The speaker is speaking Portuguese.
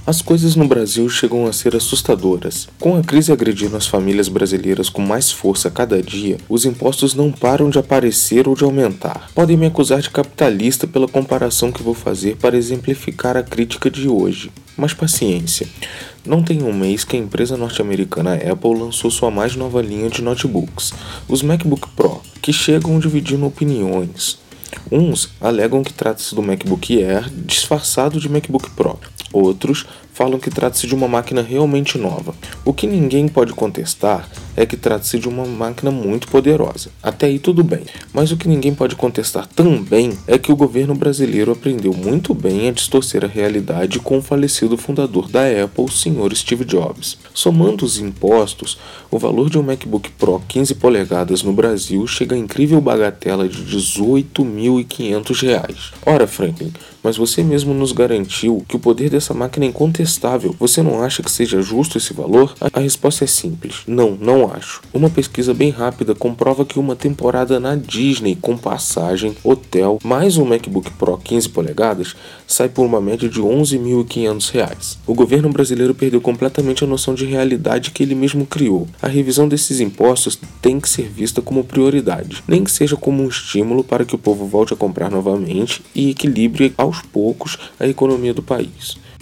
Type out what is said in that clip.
As coisas no Brasil chegam a ser assustadoras. Com a crise agredindo as famílias brasileiras com mais força a cada dia, os impostos não param de aparecer ou de aumentar. Podem me acusar de capitalista pela comparação que vou fazer para exemplificar a crítica de hoje. Mas paciência. Não tem um mês que a empresa norte-americana Apple lançou sua mais nova linha de notebooks, os MacBook Pro, que chegam dividindo opiniões. Uns alegam que trata-se do MacBook Air disfarçado de MacBook Pro. Outros falam que trata-se de uma máquina realmente nova. O que ninguém pode contestar é que trata-se de uma máquina muito poderosa. Até aí tudo bem. Mas o que ninguém pode contestar também é que o governo brasileiro aprendeu muito bem a distorcer a realidade com o falecido fundador da Apple, o Sr. Steve Jobs. Somando os impostos, o valor de um MacBook Pro 15 polegadas no Brasil chega à incrível bagatela de R$ 18.500. Ora, Franklin, mas você mesmo nos garantiu que o poder dessa máquina é incontestável. Você não acha que seja justo esse valor? A resposta é simples. Não acho. Uma pesquisa bem rápida comprova que uma temporada na Disney com passagem, hotel, mais um MacBook Pro 15 polegadas sai por uma média de R$ 11.500. O governo brasileiro perdeu completamente a noção de realidade que ele mesmo criou. A revisão desses impostos tem que ser vista como prioridade, nem que seja como um estímulo para que o povo volte a comprar novamente e equilibre aos poucos a economia do país.